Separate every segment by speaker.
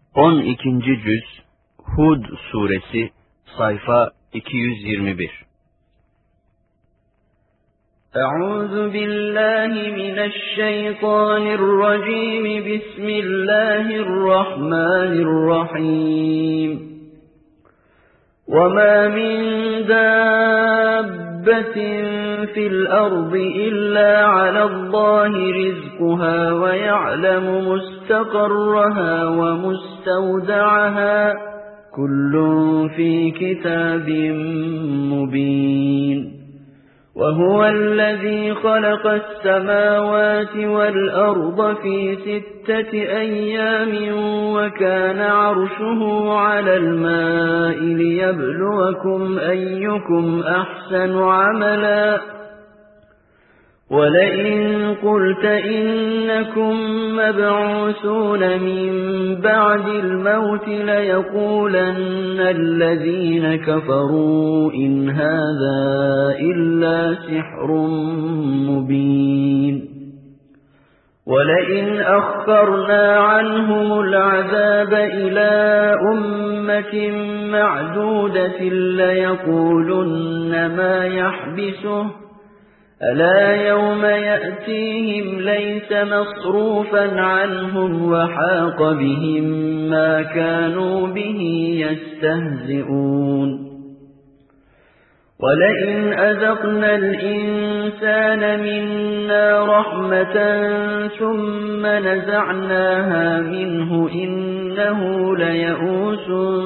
Speaker 1: 12. Cüz Hud Suresi sayfa 221.
Speaker 2: أعوذ بالله من الشيطان الرجيم. بسم الله الرحمن الرحيم. وما من دابة في الأرض إلا على الله رزقها ويعلم مستقرها ومستودعها كل في كتاب مبين. وهو الذي خلق السماوات والأرض في 6 أيام وكان عرشه على الماء ليبلوكم أيكم أحسن عملا. ولئن قلت إنكم مبعوثون من بعد الموت ليقولن الذين كفروا إن هذا إلا سحر مبين. ولئن أخرنا عنهم العذاب إلى أمة معدودة ليقولن ما يحبسه ألا يوم يأتيهم ليس مصروفا عنهم وحاق بهم ما كانوا به يستهزئون. ولئن أذقنا الإنسان منا رحمة ثم نزعناها منه إنه ليئوس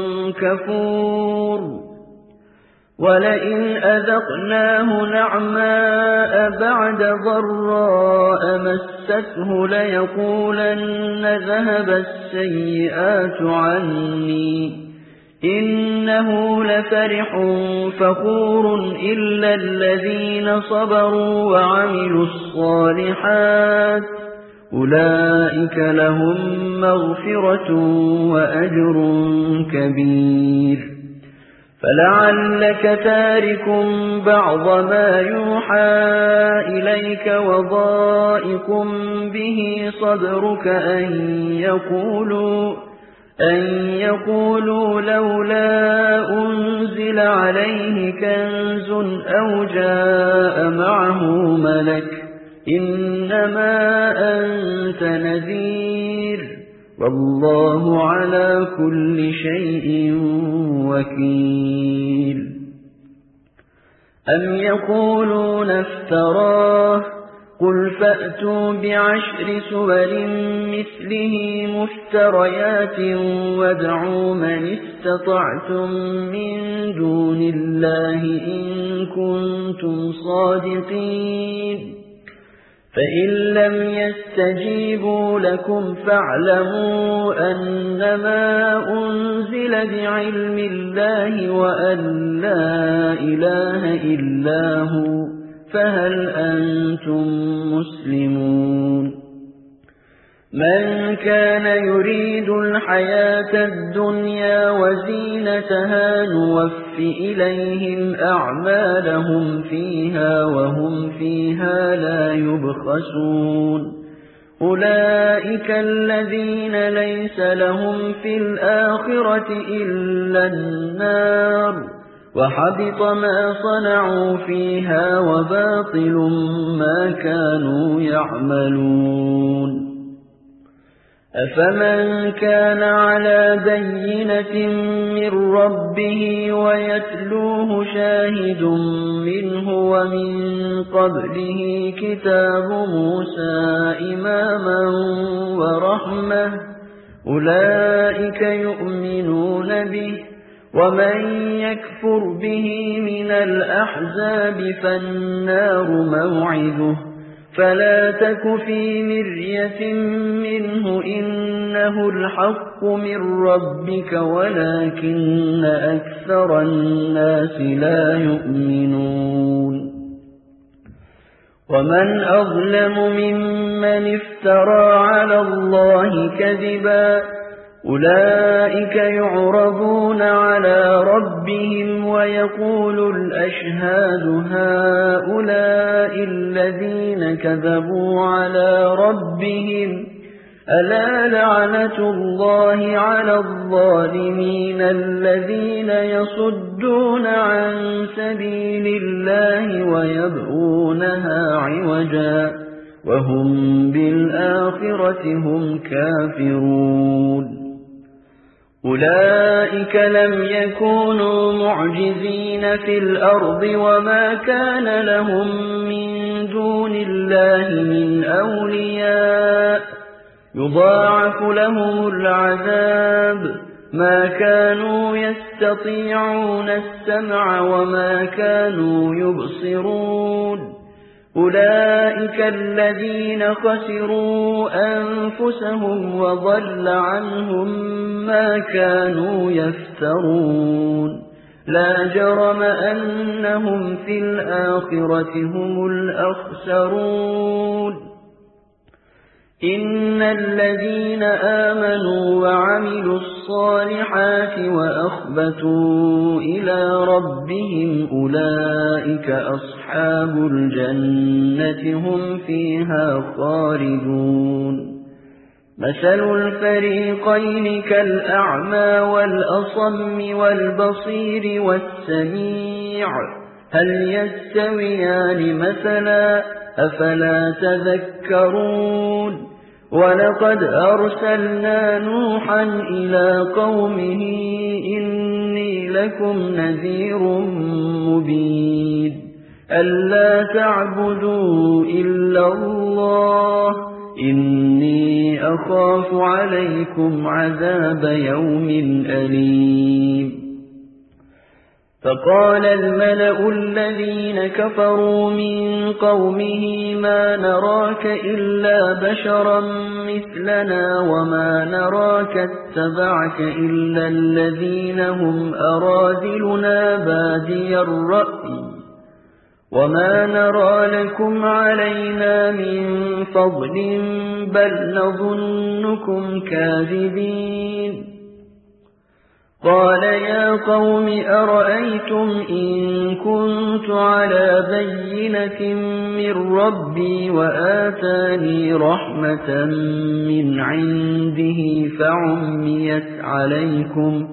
Speaker 2: كفور. ولئن أذقناه نعماء بعد ضراء مسته ليقولن ذهب السيئات عني إنه لفرح فخور. إلا الذين صبروا وعملوا الصالحات أولئك لهم مغفرة وأجر كبير. فلعلك تارك بعض ما يوحى إليك وضائق به صدرك أن يقولوا لولا أنزل عليه كنز أو جاء معه ملك إنما أنت نذير والله على كل شيء وكيل. أم يقولون افتراه قل فأتوا ب10 سور مثله مفتريات وادعوا من استطعتم من دون الله إن كنتم صادقين. فإن لم يستجيبوا لكم فاعلموا أنما أنزل بعلم الله وأن لا إله إلا هو فهل أنتم مسلمون. من كان يريد الحياة الدنيا وزينتها نوف إليهم أعمالهم فيها وهم فيها لا يبخسون. أولئك الذين ليس لهم في الآخرة إلا النار وحبط ما صنعوا فيها وباطل ما كانوا يعملون. أفمن كان على بينة من ربه ويتلوه شاهد منه ومن قبله كتاب موسى إماما ورحمة أولئك يؤمنون به. ومن يكفر به من الأحزاب فالنار موعده فلا تك في مرية منه إنه الحق من ربك ولكن أكثر الناس لا يؤمنون. ومن أظلم ممن افترى على الله كذبا أولئك يعرضون على ربهم ويقول الأشهاد هؤلاء الذين كذبوا على ربهم ألا لعنة الله على الظالمين الذين يصدون عن سبيل الله ويبغونها عوجا وهم بالآخرة هم كافرون أولئك لم يكونوا معجزين في الأرض وما كان لهم من دون الله من أولياء يضاعف لهم العذاب ما كانوا يستطيعون السمع وما كانوا يبصرون أولئك الذين خسروا أنفسهم وضل عنهم ما كانوا يفترون لا جرم أنهم في الآخرة هم الأخسرون إن الذين آمنوا وعملوا الصالحات وأخبتوا إلى ربهم أولئك أصحاب الجنة هم فيها خالدون مثل الفريقين كالأعمى والأصم والبصير والسميع هل يستويان مثلا أفلا تذكرون ولقد أرسلنا نوحا إلى قومه إني لكم نذير مبين ألا تعبدوا إلا الله إني أخاف عليكم عذاب يوم أليم فقال الملأ الذين كفروا من قومه ما نراك إلا بشرا مثلنا وما نراك اتبعك إلا الذين هم أراذلنا بادي الرأي وما نرى لكم علينا من فضل بل نظنكم كاذبين قال يا قوم أرأيتم إن كنت على بينة من ربي وآتاني رحمة من عنده فعميت عليكم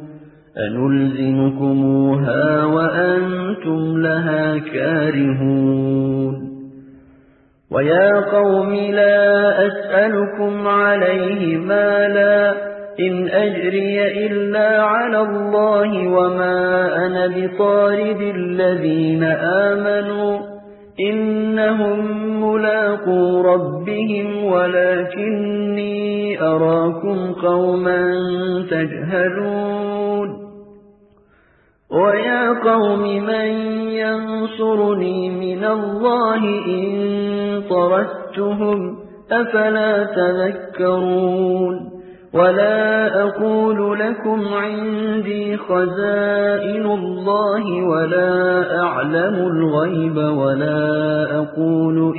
Speaker 2: أنلزمكموها وأنتم لها كارهون ويا قوم لا أسألكم عليه مالا إن أجري إلا على الله وما أنا بطارد الذين آمنوا إنهم ملاقو ربهم ولكني أراكم قوما تجهلون ويا قوم من ينصرني من الله إن طردتهم أفلا تذكرون ولا أقول لكم عندي خزائن الله ولا أعلم الغيب ولا أقول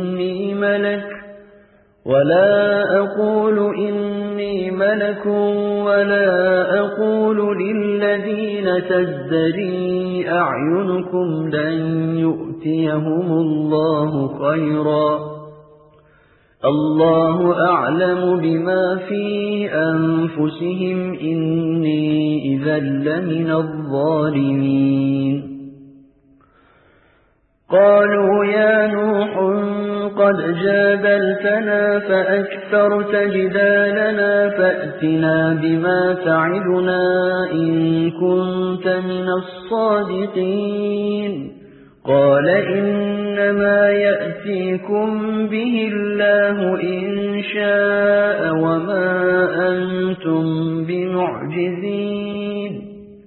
Speaker 2: إني ملك ولا أقول للذين تزدري أعينكم لن يؤتيهم الله خيرا الله أعلم بما في أنفسهم إني إذا لمن الظالمين قالوا يا نوح قد جادلتنا فأكثرت جدالنا فأتنا بما تعدنا إن كنت من الصادقين قال إنما يأتيكم به الله إن شاء وما أنتم بمعجزين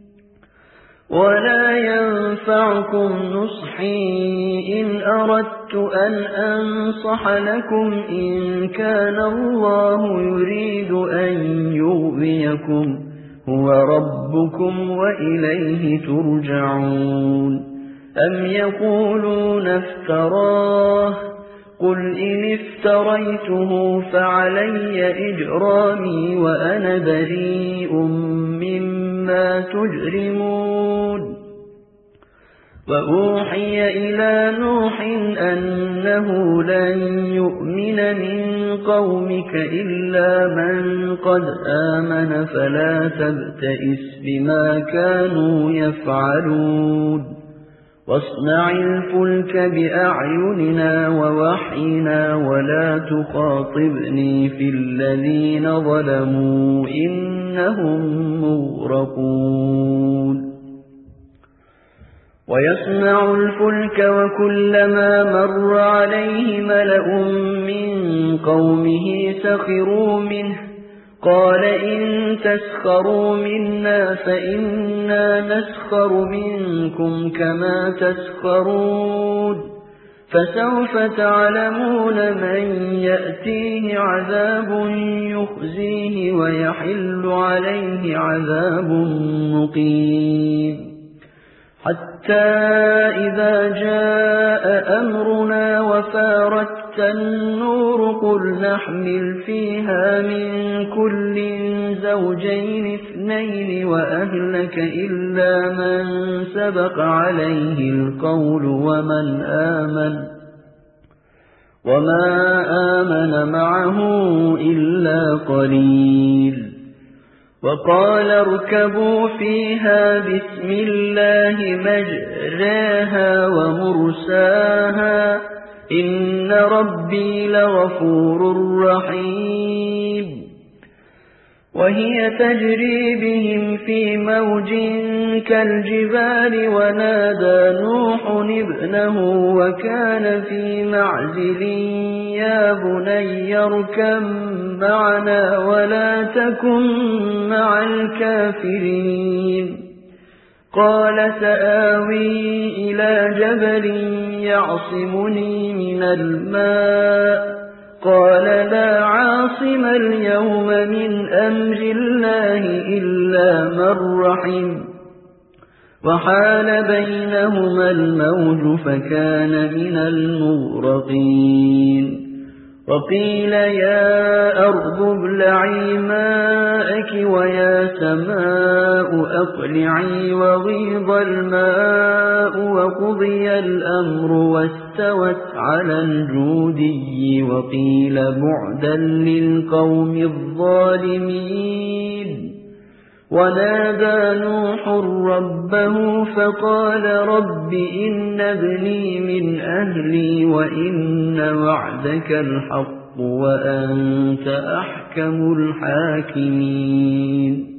Speaker 2: ولا ينفعكم نصحي إن أردت أن أنصح لكم إن كان الله يريد أن يغويكم هو ربكم وإليه ترجعون أم يقولون افتراه قل إن افتريته فعلي إجرامي وأنا بريء مما تجرمون وأوحي إلى نوح أنه لن يؤمن من قومك إلا من قد آمن فلا تبتئس بما كانوا يفعلون واصنع الفلك بأعيننا ووحينا ولا تخاطبني في الذين ظلموا إنهم مغرقون ويصنع الفلك وكلما مر عليه ملأ من قومه سخروا منه قال إن تسخروا منا فإنا نسخر منكم كما تسخرون فسوف تعلمون من يأتيه عذاب يخزيه ويحل عليه عذاب مقيم حتى إذا جاء أمرنا وفارت النور قل نحمل فيها من كل زوجين اثنين وأهلك إلا من سبق عليه القول وما آمن معه إلا قليل وقال اركبوا فيها بسم الله مجراها ومرساها إن ربي لغفور رحيم وهي تجري بهم في موج كالجبال ونادى نوح ابنه وكان في معزل يا بني اركب معنا ولا تكن مع الكافرين قال سآوي إلى جبل يعصمني من الماء قال لا عاصم اليوم من أمر الله إلا من رحم وحال بينهما الموج فكان من المغرقين وقيل يا أرض ابلعي ماءك ويا سماء أقلعي وغيض الماء وقضي الأمر واستوت على الجودي وقيل بعدا للقوم الظالمين ونادى نوح ربه فقال رب إن ابني من أهلي وإن وعدك الحق وأنت أحكم الحاكمين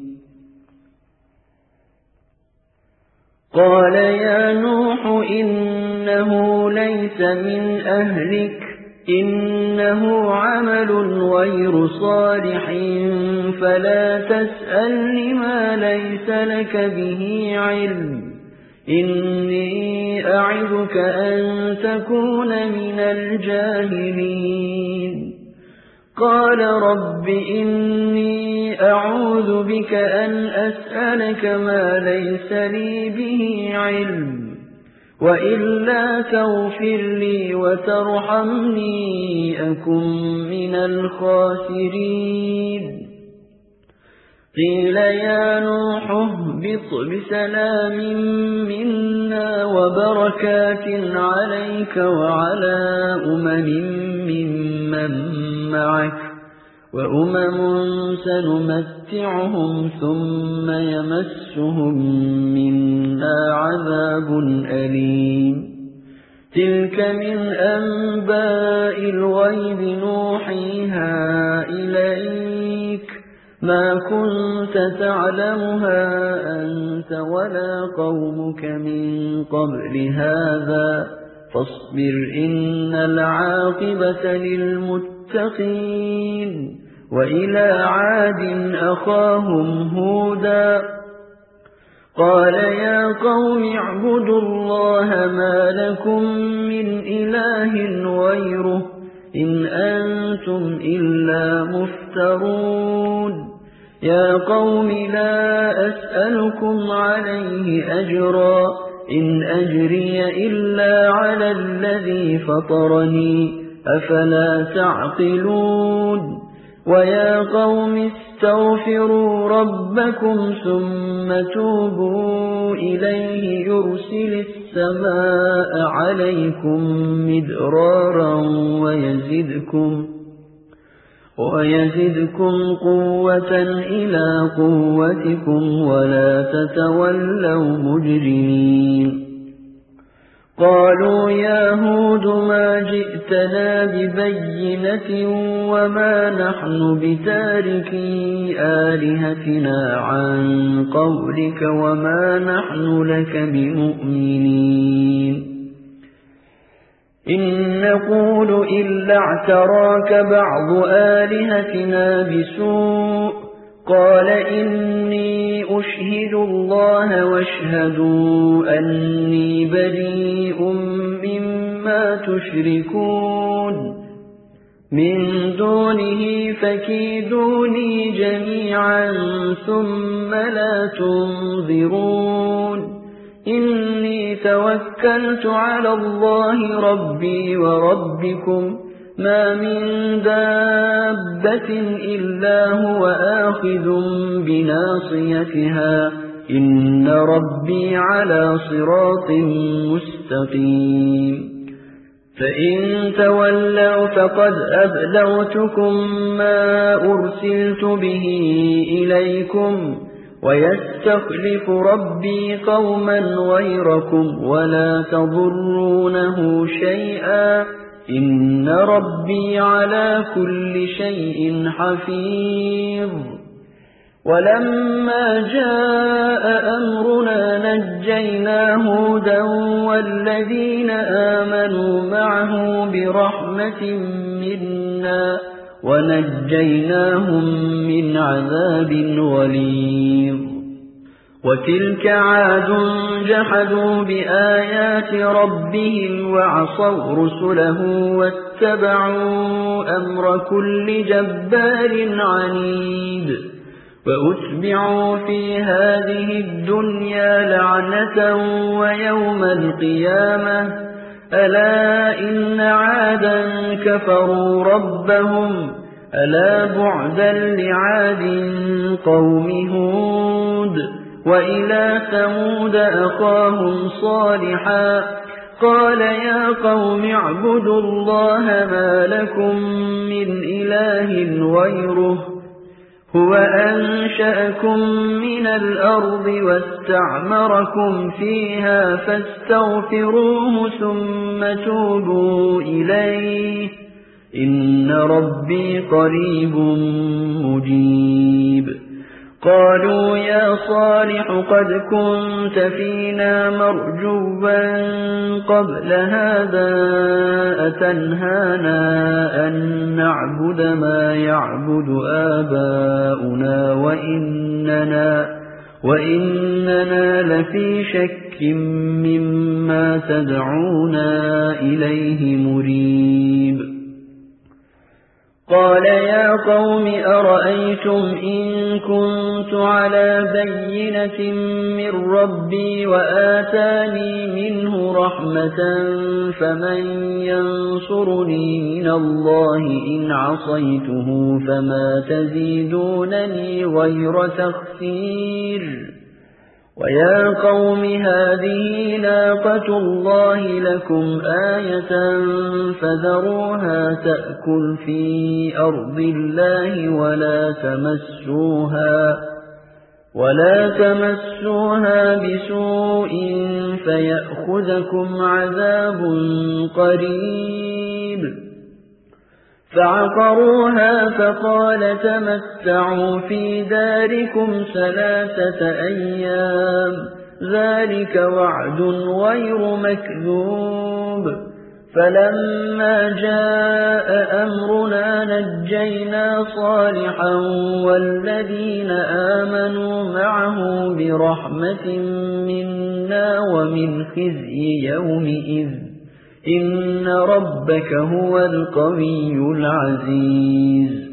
Speaker 2: قال يا نوح إنه ليس من أهلك إنه عمل غير صالح فلا تسأل ما ليس لك به علم إني أعظك أن تكون من الجاهلين قال رب إني أعوذ بك أن أسألك ما ليس لي به علم وإلا تغفر لي وترحمني أكن من الخاسرين قيل يا نوح اهبط بسلام منا وبركات عليك وعلى ممن معك وأمم سنمتعهم ثم يمسهم منا عذاب أليم تلك من أنباء الغيب نوحيها إليك ما كنت تعلمها أنت ولا قومك من قبل هذا فاصبر إن العاقبة للمتقين وإلى عاد أخاهم هودا قال يا قوم اعبدوا الله ما لكم من إله غيره إن أنتم إلا مفترون يا قوم لا أسألكم عليه أجرا إن أجري إلا على الذي فطرني أفلا تعقلون ويا قوم استغفروا ربكم ثم توبوا إليه يرسل السماء عليكم مدرارا ويزدكم قوة إلى قوتكم ولا تتولوا مجرمين قالوا يا هود ما جئتنا ببينة وما نحن بتاركي آلهتنا عن قولك وما نحن لك بمؤمنين إن نقول إلا اعتراك بعض آلهتنا بسوء قال إني أشهد الله واشهدوا أني بريء مما تشركون من دونه فكيدوني جميعا ثم لا تنظرون إني توكلت على الله ربي وربكم ما من دابة إلا هو آخذ بناصيتها إن ربي على صراط مستقيم فإن تولوا فقد أبلغتكم ما أرسلت به إليكم ويستخلف ربي قوما غيركم ولا تضرونه شيئا إن ربي على كل شيء حفيظ ولما جاء أمرنا نجينا هودا والذين آمنوا معه برحمة منا ونجيناهم من عذاب غليظ وتلك عاد جحدوا بآيات ربهم وعصوا رسله واتبعوا أمر كل جبار عنيد وأتبعوا في هذه الدنيا لعنة ويوم القيامة ألا إن عادا كفروا ربهم ألا بعدا لعاد قوم هود وإلى ثمود أخاهم صالحا قال يا قوم اعبدوا الله ما لكم من إله غيره هو أنشأكم من الأرض واستعمركم فيها فاستغفروه ثم توبوا إليه إن ربي قريب مجيب قالوا يا صالح قد كنت فينا مرجوا قبل هذا أتنهانا أن نعبد ما يعبد آباؤنا وإننا لفي شك مما تدعونا إليه مريب قال يا قوم أرأيتم إن كنت على بينة من ربي وآتاني منه رحمة فمن ينصرني من الله إن عصيته فما تزيدونني غير تخسير ويا قوم هذه ناقة الله لكم آية فذروها تأكل في أرض الله ولا تمسوها بسوء فيأخذكم عذاب قريب فعقروها فقال تمتعوا في داركم 3 أيام ذلك وعد غير مكذوب فلما جاء أمرنا نجينا صالحا والذين آمنوا معه برحمة منا ومن خزي يومئذ إن ربك هو القوي العزيز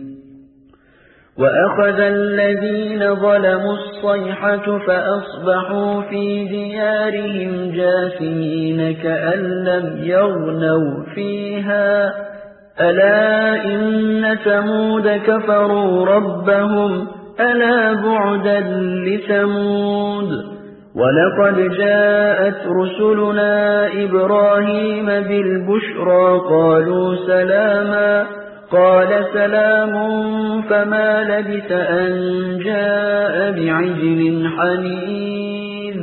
Speaker 2: وأخذ الذين ظلموا الصيحة فأصبحوا في ديارهم جاثمين كأن لم يغنوا فيها ألا إن ثمود كفروا ربهم ألا بعدا لثمود ولقد جاءت رسلنا إبراهيم بالبشرى قالوا سلاما قال سلام فما لبث أن جاء بعجل حنيذ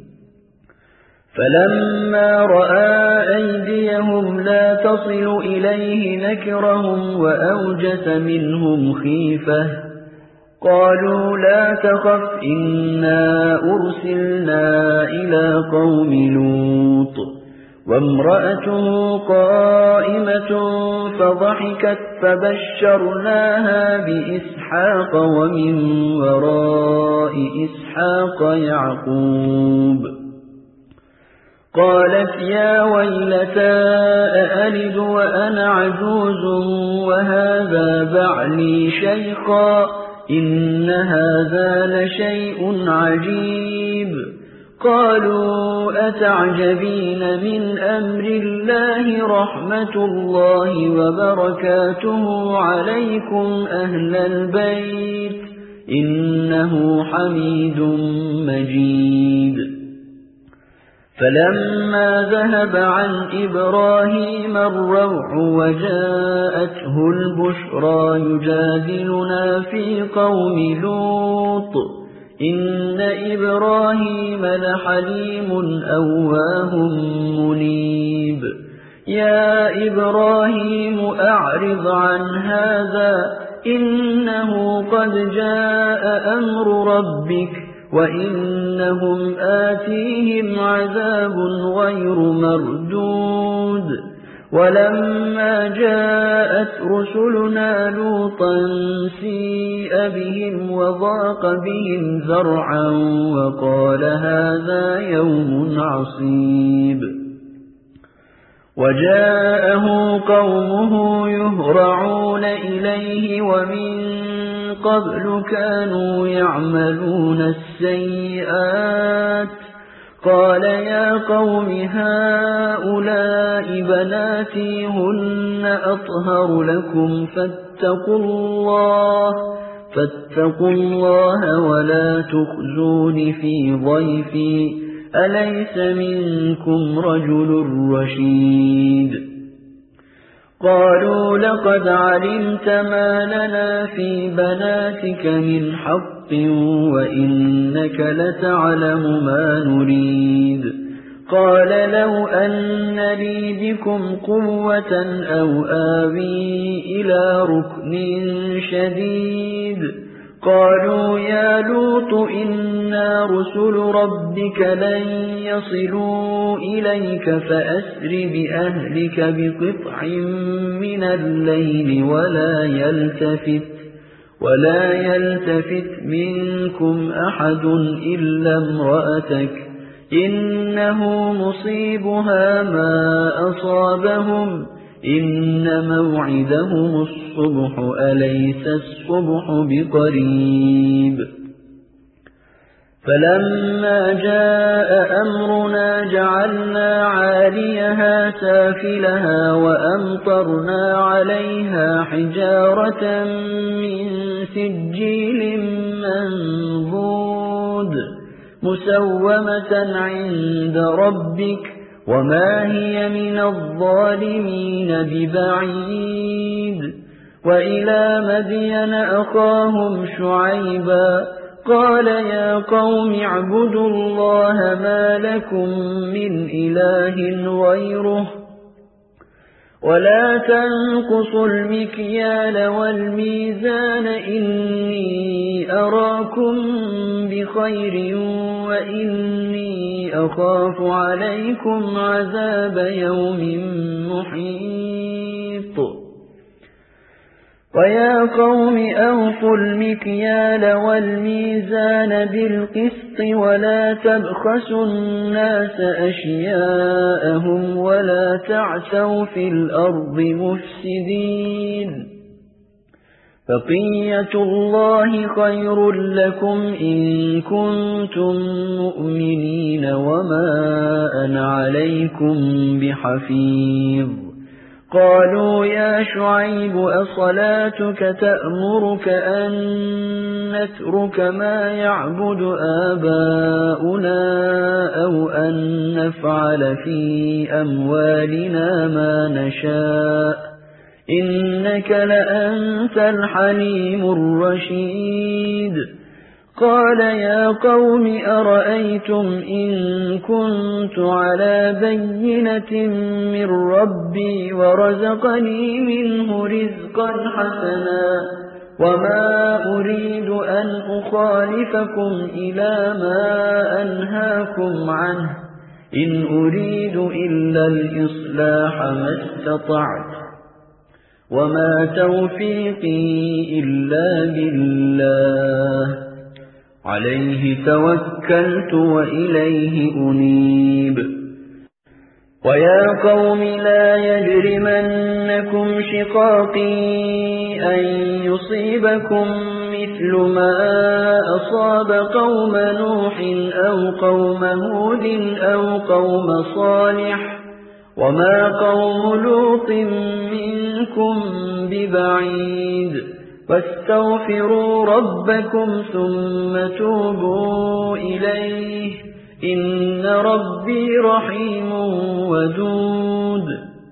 Speaker 2: فلما رأى أيديهم لا تصل إليه نكرهم وأوجس منهم خيفة قالوا لا تخف إنا أرسلنا إلى قوم لوط وامرأته قائمة فضحكت فبشرناها بإسحاق ومن وراء إسحاق يعقوب قالت يا ويلتى أألد وأنا عجوز وهذا بعلي شيخا إن هذا لشيء عجيب قالوا أتعجبين من أمر الله رحمة الله وبركاته عليكم أهل البيت إنه حميد مجيد فلما ذهب عن إبراهيم الروع وجاءته البشرى يجادلنا في قوم لوط إن إبراهيم لحليم أواه منيب يا إبراهيم أعرض عن هذا إنه قد جاء أمر ربك وإنهم آتيهم عذاب غير مردود ولما جاءت رسلنا لوطا سيء بهم وضاق بهم ذرعا وقال هذا يوم عصيب وجاءه قومه يهرعون إليه ومن قبل كانوا يعملون السيئات قال يا قوم هؤلاء بناتي هن أطهر لكم فاتقوا الله ولا تخزون في ضيفي أليس منكم رجل رشيد قالوا لقد علمت ما لنا في بناتك من حق وإنك لتعلم ما نريد قال لو أن لي بكم قوة أو آوي إلى ركن شديد قالوا يا لوط إنا رسل ربك لن يصلوا إليك فأسر بأهلك بقطع من الليل ولا يلتفت منكم أحد إلا امرأتك إنه مصيبها ما أصابهم إن موعدهم الصبح أليس الصبح بقريب فلما جاء أمرنا جعلنا عاليها سافلها وأمطرنا عليها حجارة من سجيل منضود مسومة عند ربك وما هي من الظالمين ببعيد وإلى مدين أخاهم شعيبا قال يا قوم اعبدوا الله ما لكم من إله غيره ولا تنقصوا المكيال والميزان إني أراكم بخير وإني أخاف عليكم عذاب يوم محيط ويا قوم أوفوا المكيال والميزان بالقسط ولا تبخسوا الناس أشياءهم ولا تعثوا في الأرض مفسدين بقية الله خير لكم إن كنتم مؤمنين وما أنا عليكم بحفيظ قالوا يا شعيب أصلاتك تأمرك أن نترك ما يعبد آباؤنا أو أن نفعل في أموالنا ما نشاء إنك لأنت الحليم الرشيد قال يا قوم أرأيتم إن كنت على بينة من ربي ورزقني منه رزقا حسنا وما أريد أن أخالفكم إلى ما أنهاكم عنه إن أريد إلا الإصلاح ما استطعت وما توفيقي إلا بالله عليه توكلت وإليه أنيب ويا قوم لا يجرمنكم شقاقي أن يصيبكم مثل ما أصاب قوم نوح أو قوم هود أو قوم صالح وما قوم لوط منكم ببعيد واستغفروا ربكم ثم توبوا إليه إن ربي رحيم ودود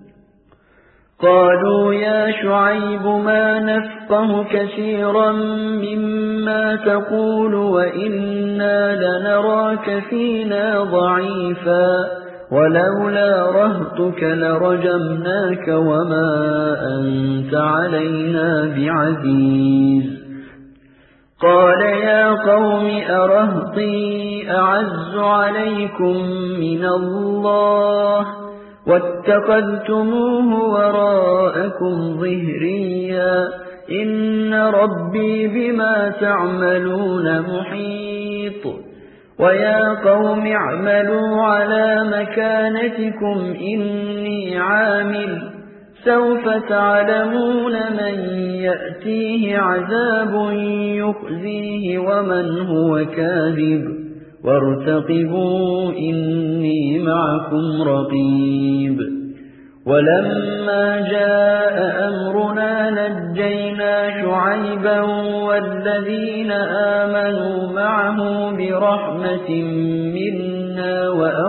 Speaker 2: قالوا يا شعيب ما نفقه كثيرا مما تقول وإنا لنراك فينا ضعيفا ولولا رهطك لرجمناك وما أنت علينا بعزيز قال يا قوم أرهطي أعز عليكم من الله واتخذتموه وراءكم ظهريا إن ربي بما تعملون محيط ويا قوم اعملوا على مكانتكم إني عامل سوف تعلمون من يأتيه عذاب يخزيه ومن هو كاذب وارتقبوا إني معكم رقيب ولما جاء أمرنا نجينا شعيبا والذين آمنوا معه برحمة منا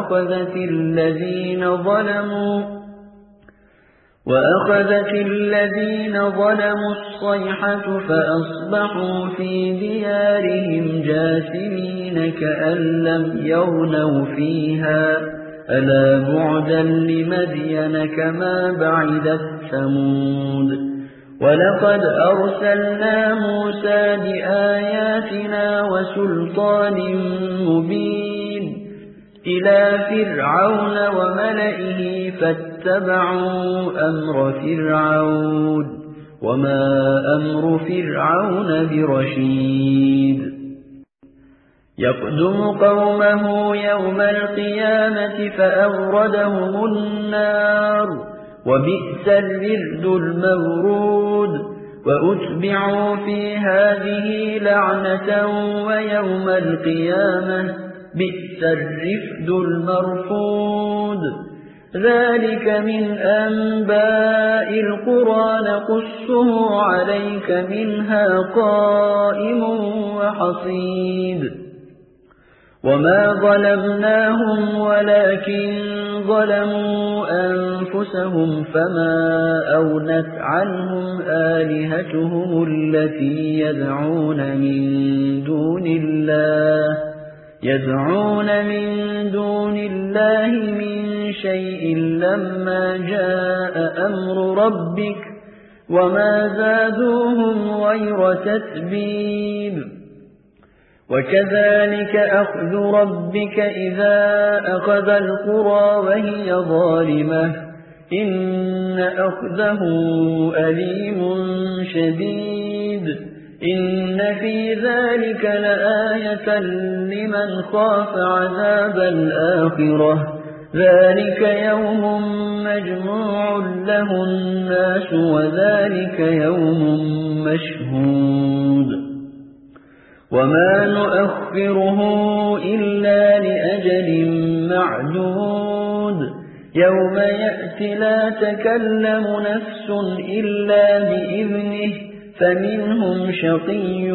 Speaker 2: وأخذت الذين ظلموا الصيحة فأصبحوا في ديارهم جاثمين كأن لم يغنوا فيها ألا بعدا لمدين كما بعدت ثمود ولقد أرسلنا موسى بآياتنا وسلطان مبين إلى فرعون وملئه فاتبعوا أمر فرعون وما أمر فرعون برشيد يقدم قومه يوم القيامة فأوردهم النار وبئس الورد المورود وأتبعوا في هذه لعنة ويوم القيامة بئس الرفد المرفود ذلك من أنباء القرى نقصه عليك منها قائم وحصيد وما ظلمناهم ولكن ظلموا أنفسهم فما أغنت عنهم آلهتهم التي يدعون من دون الله من شيء لما جاء أمر ربك وما زادوهم غير تتبيب وكذلك أخذ ربك إذا أخذ القرى وهي ظالمة إن أخذه أليم شديد إن في ذلك لآية لمن خاف عذاب الآخرة ذلك يوم مجموع له الناس وذلك يوم مشهود وما نؤخره إلا لأجل معدود يوم يأتي لا تكلم نفس إلا بإذنه فمنهم شقي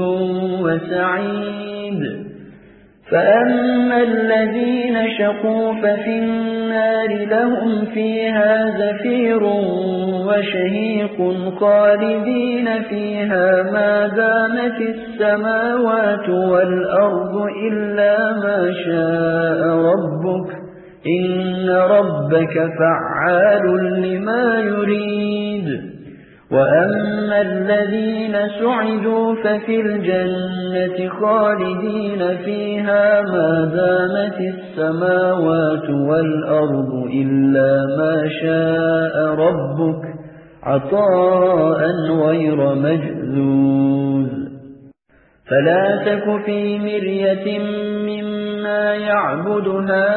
Speaker 2: وسعيد فأما الذين شقوا ففي النار لهم فيها زفير وشهيق خالدين فيها ما دامت السماوات والأرض إلا ما شاء ربك إن ربك فعال لما يريد وأما الذين سعدوا ففي الجنة خالدين فيها ما دامت السماوات والأرض إلا ما شاء ربك عطاء غير مجذوذ فلا تك في مرية مما يعبد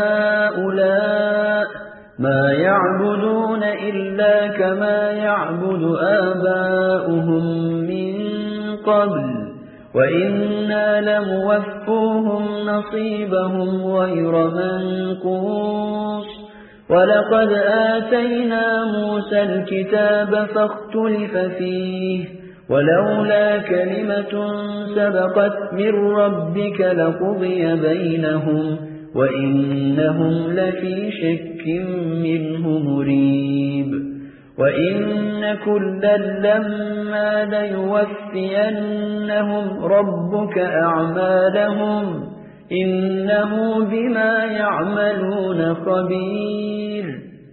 Speaker 2: هؤلاء ما يعبدون إلا كما يعبد آباؤهم من قبل وإنا لموفوهم نصيبهم غير منقوص ولقد آتينا موسى الكتاب فاختلف فيه ولولا كلمة سبقت من ربك لقضي بينهم وإنهم لفي شك منه مريب وإن كلا لما ليوفينهم ربك أعمالهم إنه بما يعملون خبير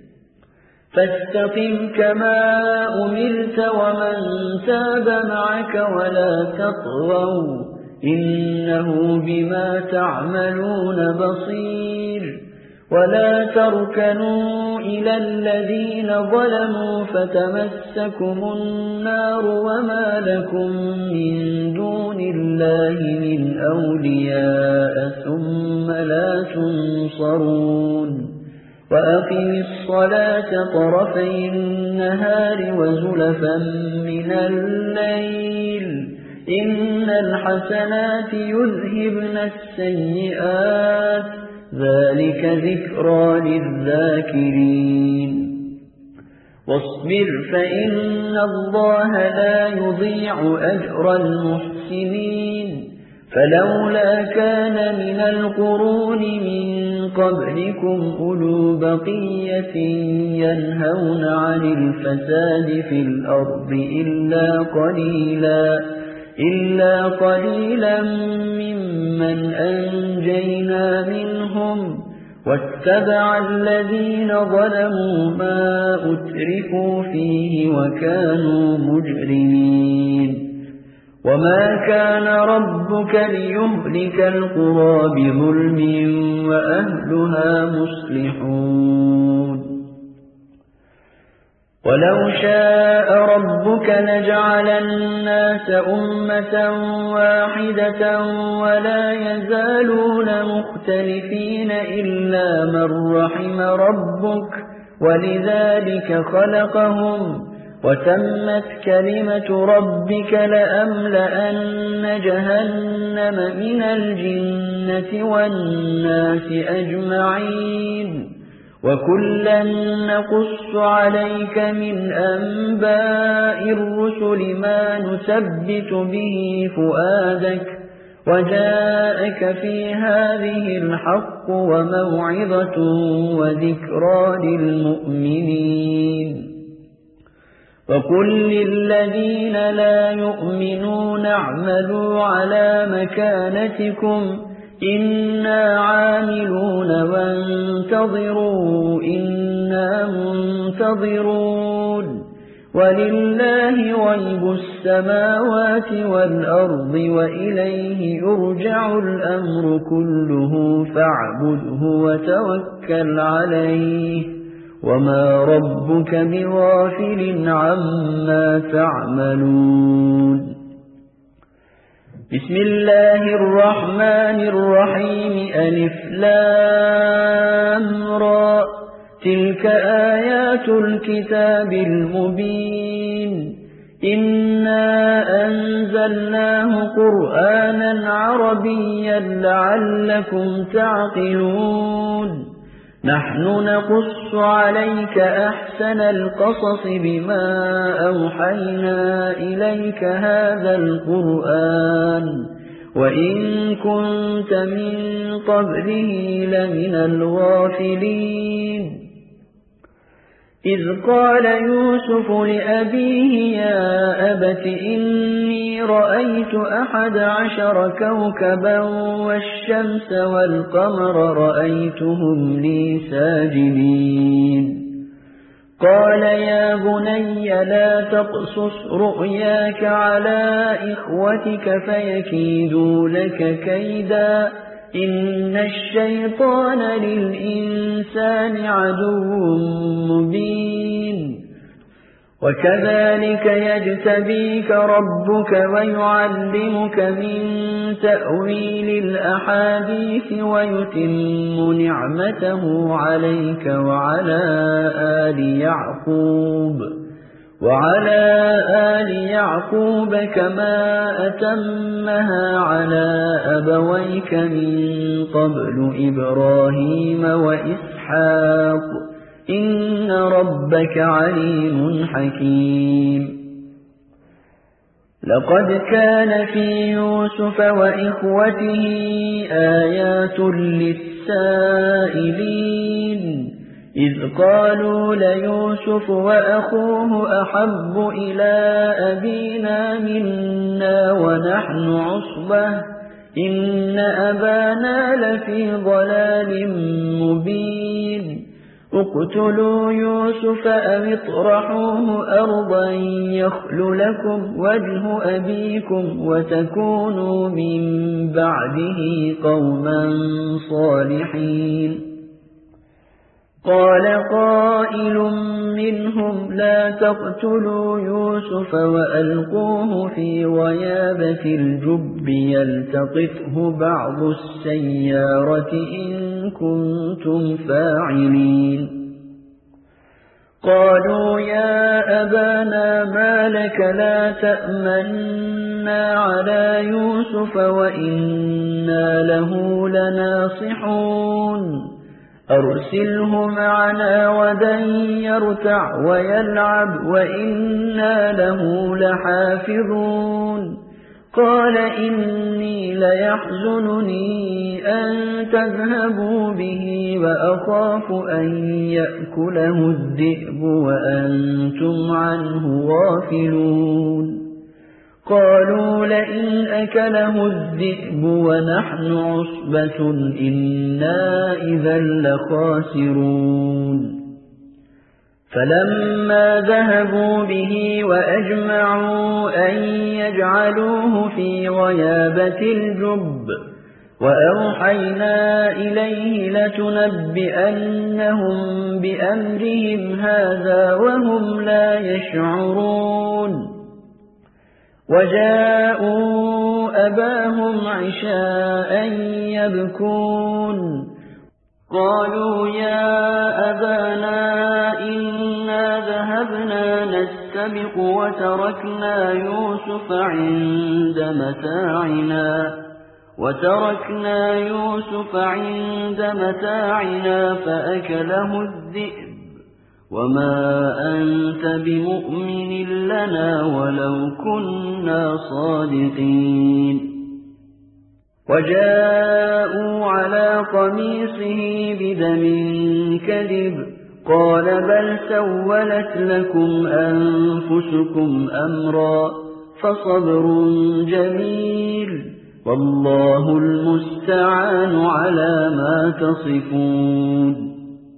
Speaker 2: فاستقم كما أمرت ومن تاب معك ولا تطغوا إنه بما تعملون بصير ولا تركنوا إلى الذين ظلموا فتمسكم النار وما لكم من دون الله من أولياء ثم لا تنصرون وأقم الصلاة طرفي النهار وزلفا من الليل إن الحسنات يذهبن السيئات ذلك ذكرى للذاكرين واصبر فإن الله لا يضيع أجر المحسنين فلولا كان من القرون من قبلكم أولو بقية ينهون عن الفساد في الأرض إلا قليلا ممن أنجينا منهم واتبع الذين ظلموا ما أترفوا فيه وكانوا مجرمين وما كان ربك ليهلك القرى بظلم وأهلها مصلحون ولو شاء ربك لجعل الناس أمة واحدة ولا يزالون مختلفين إلا من رحم ربك ولذلك خلقهم وتمت كلمة ربك لأملأن جهنم من الجنة والناس أجمعين وكلا نقص عليك من أنباء الرسل ما نثبت به فؤادك وجاءك في هذه الحق وموعظة وذكرى للمؤمنين وقل للذين لا يؤمنون اعملوا على مكانتكم إنا عاملون وانتظروا إنا منتظرون ولله غيب السماوات والأرض وإليه يرجع الأمر كله فاعبده وتوكل عليه وما ربك بغافل عما تعملون بسم الله الرحمن الرحيم ألف لام را تلك آيات الكتاب المبين إنا أنزلناه قرآنا عربيا لعلكم تعقلون نحن نقص عليك أحسن القصص بما أوحينا إليك هذا القرآن وإن كنت من قبله لمن الغافلين إذ قال يوسف لأبيه يا أبت إني رأيت 11 كوكبا والشمس والقمر رأيتهم لي ساجدين قال يا بني لا تقصص رؤياك على إخوتك فيكيدوا لك كيدا إن الشيطان للإنسان عدو مبين وكذلك يجتبيك ربك ويعلمك من تأويل الأحاديث ويتم نعمته عليك وعلى آل يعقوب كما أتمها على أبويك من قبل إبراهيم وإسحاق إن ربك عليم حكيم لقد كان في يوسف وإخوته آيات للسائلين إذ قالوا ليوسف وأخوه أحب إلى أبينا منا ونحن عصبة إن أبانا لفي ضلال مبين اقتلوا يوسف أو اطرحوه أرضا يخل لكم وجه أبيكم وتكونوا من بعده قوما صالحين قال قائل منهم لا تقتلوا يوسف وألقوه في غيابة الجب يلتقطه بعض السيارة إن كنتم فاعلين قالوا يا أبانا ما لك لا تأمنا على يوسف وإنا له لناصحون أرسله معنا غدا يرتع ويلعب وإنا له لحافظون قال إني ليحزنني أن تذهبوا به وأخاف أن يأكله الذئب وأنتم عنه غافلون قالوا لئن أكله الذئب ونحن عصبة إنا إذا لخاسرون فلما ذهبوا به وأجمعوا أن يجعلوه في غيابة الجب وأوحينا إليه لتنبئنهم بأمرهم هذا وهم لا يشعرون وجاءوا أباهم عشاء يبكون قالوا يا أبانا إنا ذهبنا نستبق وتركنا يوسف عند متاعنا فأكله الذئب وما أنت بمؤمن لنا ولو كنا صادقين وجاءوا على قميصه بدم كذب قال بل سولت لكم أنفسكم أمرا فصبر جميل والله المستعان على ما تصفون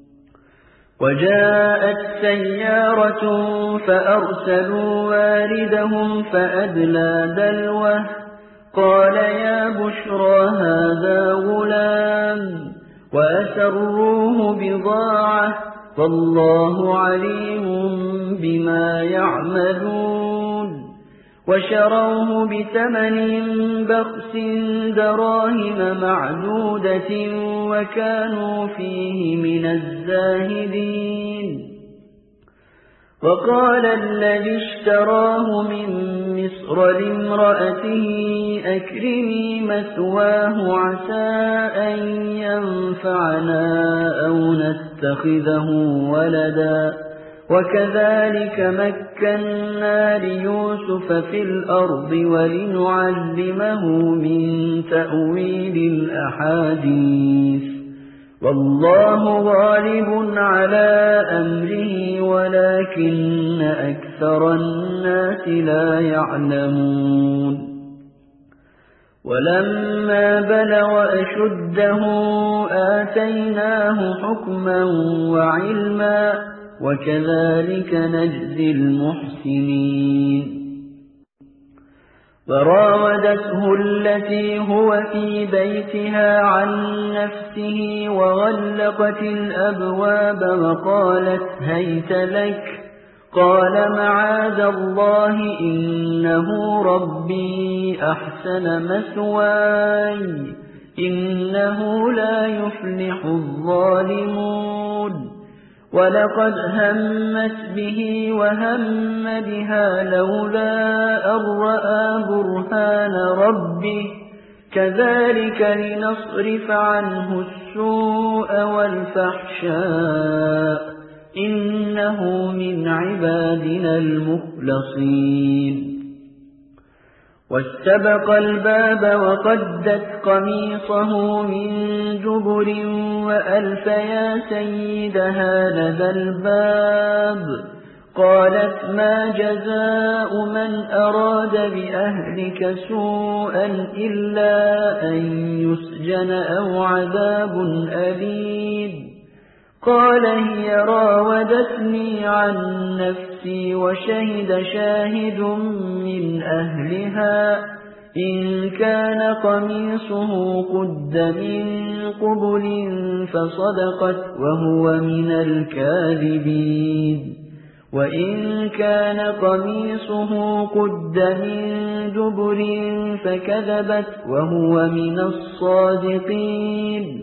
Speaker 2: وجاءت سيارة فأرسلوا واردهم فأدلى دلوه قال يا بشرى هذا غلام وأسروه بضاعة والله عليم بما يعملون وشروه بثمن بخس دراهم معدودة وكانوا فيه من الزاهدين وقال الذي اشتراه من مصر لامرأته أكرمي مثواه عسى أن ينفعنا أو نتخذه ولدا وكذلك مكنا ليوسف في الأرض ولنعلمه من تأويل الأحاديث والله غالب على أمره ولكن أكثر الناس لا يعلمون ولما بلغ أشده آتيناه حكما وعلما وكذلك نجزي المحسنين وراودته التي هو في بيتها عن نفسه وغلقت الأبواب وقالت هيت لك قال معاذ الله إنه ربي أحسن مثواي إنه لا يفلح الظالمون ولقد همت به وهم بها لولا أن رأى برهان ربه كذلك لنصرف عنه السوء والفحشاء إنه من عبادنا المخلصين واستبق الباب وقدت قميصه من جبر وألف يا سيدها لدى الباب قالت ما جزاء من أراد بأهلك سوءا إلا أن يسجن أو عذاب أليم قال هي راودتني عن نفسي وشهد شاهد من أهلها إن كان قميصه قد من قبل فصدقت وهو من الكاذبين وإن كان قميصه قد من دبر فكذبت وهو من الصادقين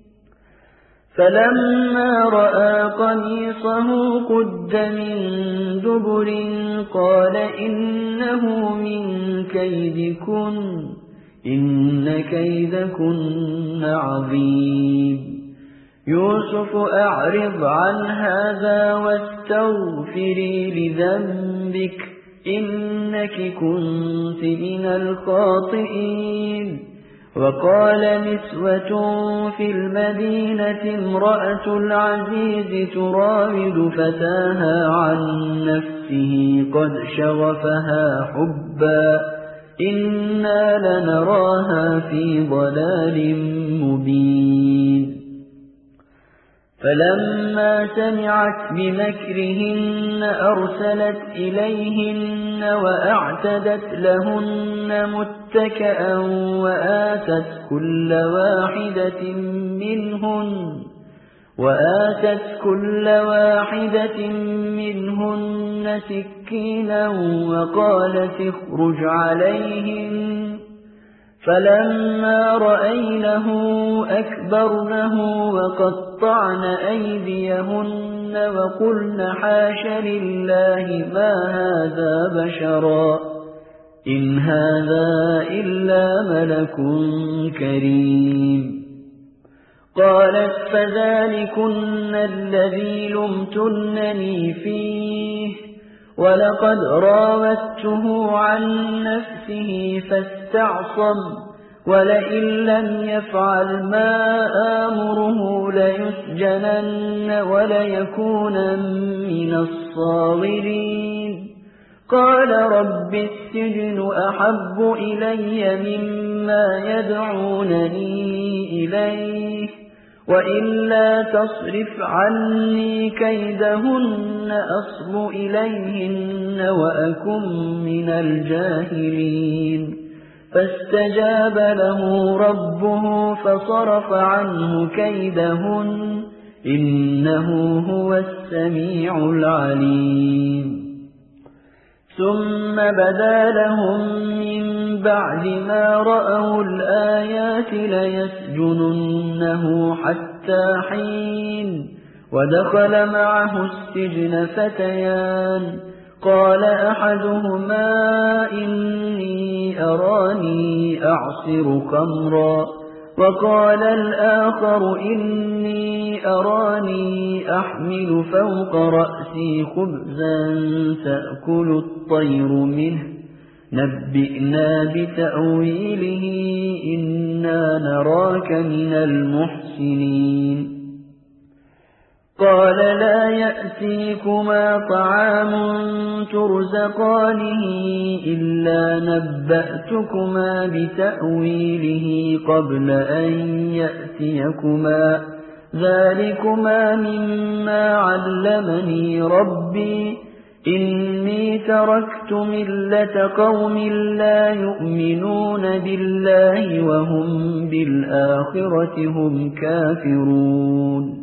Speaker 2: فلما رأى قميصه قد من دبر قال إنه من كيدكن إن كيدكن عظيم يوسف أعرض عن هذا واستغفري لذنبك إنك كنت من الخاطئين وقال نسوة في المدينة امرأة العزيز تراود فتاها عن نفسه قد شغفها حبا إنا لنراها في ضلال مبين فلما سمعت بمكرهن أرسلت إليهن وأعتدت لهن متكئا وآتت كل واحدة منهن سكينا وقالت اخرج عليهن فلما رأينه أكبرنه وقطعن أيديهن وقلن حاش لله ما هذا بشرا إن هذا إلا ملك كريم قالت فذلكن الذي لمتنني فيه ولقد راودته عن نفسه فاستعصم ولئن لم يفعل ما آمره ليسجنن وليكونن من الصاغرين قال رب السجن أحب إلي مما يدعونني إليه وإلا تصرف عني كيدهن أصب إليهن وأكن من الجاهلين فاستجاب له ربه فصرف عنه كيدهن إنه هو السميع العليم ثم بدا لهم من بعد ما رأوا الآيات ليسجننه حتى حين ودخل معه السجن فتيان قال أحدهما إني أراني أعصر خمرا وقال الآخر إني أراني أحمل فوق رأسي خبزا تأكل الطير منه نبئنا بتأويله إنا نراك من المحسنين قال لا يأتيكما طعام ترزقانه إلا نبأتكما بتأويله قبل أن يأتيكما ذلكما مما علمني ربي إني تركت ملة قوم لا يؤمنون بالله وهم بالآخرة هم كافرون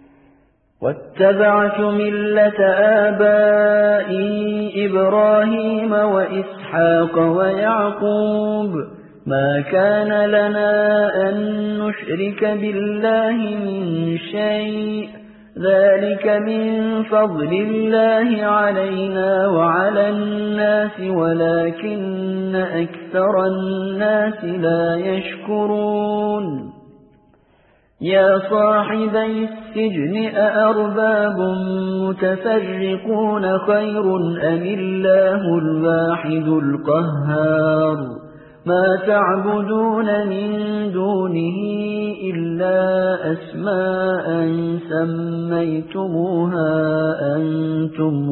Speaker 2: واتبعت ملة آبائي إبراهيم وإسحاق ويعقوب ما كان لنا أن نشرك بالله من شيء ذلك من فضل الله علينا وعلى الناس ولكن أكثر الناس لا يشكرون يا صاحبي السجن أأرباب متفرقون خير أم الله الواحد القهار ما تعبدون من دونه إلا أسماء سميتموها أنتم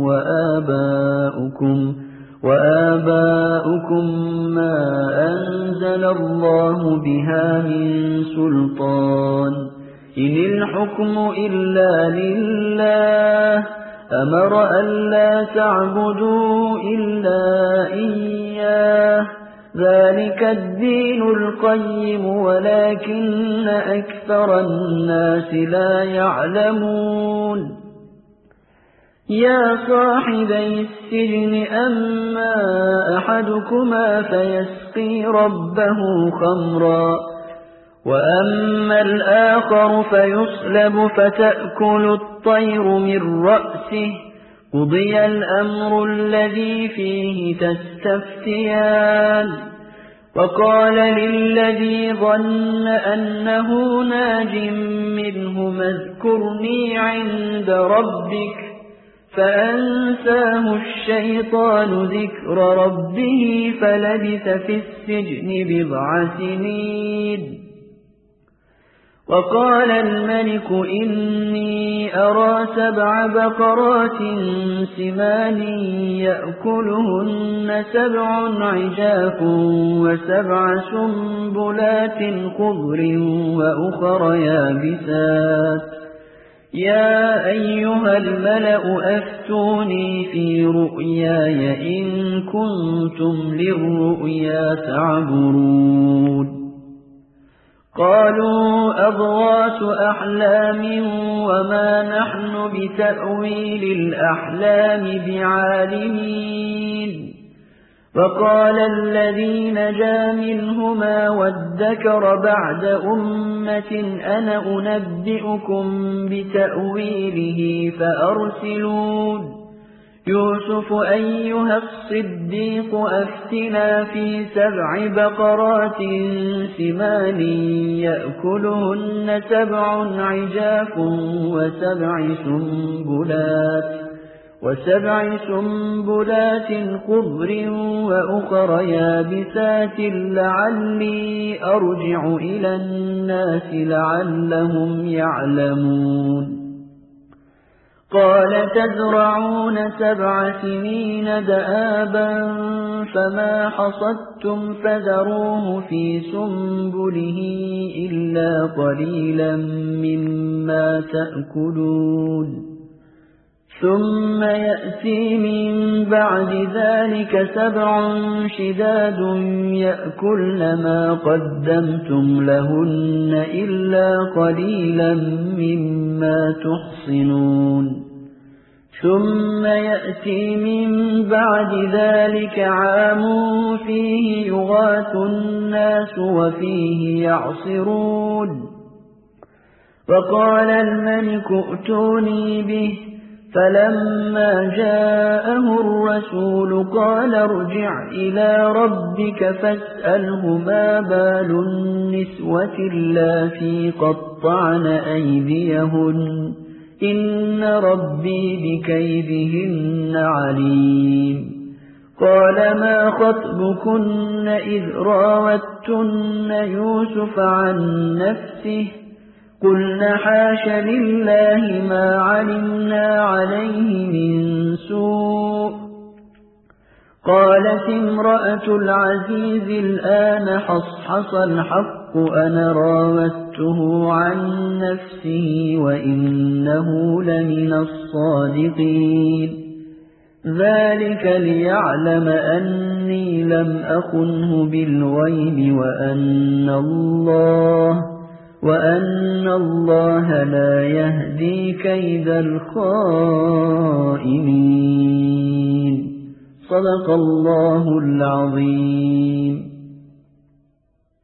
Speaker 2: وآباؤكم ما أنزل الله بها من سلطان إن الحكم إلا لله أمر ألا تعبدوا إلا إياه ذلك الدين القيم ولكن أكثر الناس لا يعلمون يا صاحبي السجن أما أحدكما فيسقي ربه خمرا وأما الآخر فيصلب فتأكل الطير من رأسه قضي الأمر الذي فيه تستفتيان وقال للذي ظن أنه ناج منهما اذكرني عند ربك فأنساه الشيطان ذكر ربه فلبث في السجن بضع سنين وقال الملك إني أرى 7 بقرات سمان يأكلهن 7 عجاف و7 سنبلات خضر وأخر يابسات يا أيها الملأ أفتوني في رؤياي إن كنتم للرؤيا تعبرون قالوا أضغاث أحلام وما نحن بتأويل الأحلام بعالمين وقال الذي نجا منهما وادكر بعد أمة أنا أنبئكم بتأويله فأرسلون يوسف أيها الصديق أفتنا في 7 بقرات سمان يأكلهن 7 عجاف و7 سنبلات خضر وأخر يابسات لعلي أرجع إلى الناس لعلهم يعلمون قال تزرعون 7 سنين دآبا فما حصدتم فذروه في سنبله إلا قليلا مما تأكلون ثم يأتي من بعد ذلك 7 شداد يأكلن ما قدمتم لهن إلا قليلا مما تحصنون ثم يأتي من بعد ذلك عام فيه يغاث الناس وفيه يعصرون وقال الملك ائتوني به فلما جاءه الرسول قال ارجع إلى ربك فاسأله ما بال النسوة اللاتي قطعن أيديهن إن ربي بكيدهن عليم قال ما خطبكن إذ راوتن يوسف عن نفسه قلنا حاش لله ما علمنا عليه من سوء قالت امرأة العزيز الآن حصحص الحق أنا راودته عن نفسه وإنه لمن الصادقين ذلك ليعلم أني لم أخنه بالغيب وأن الله لا يهدي كيد الخائنين صدق الله العظيم.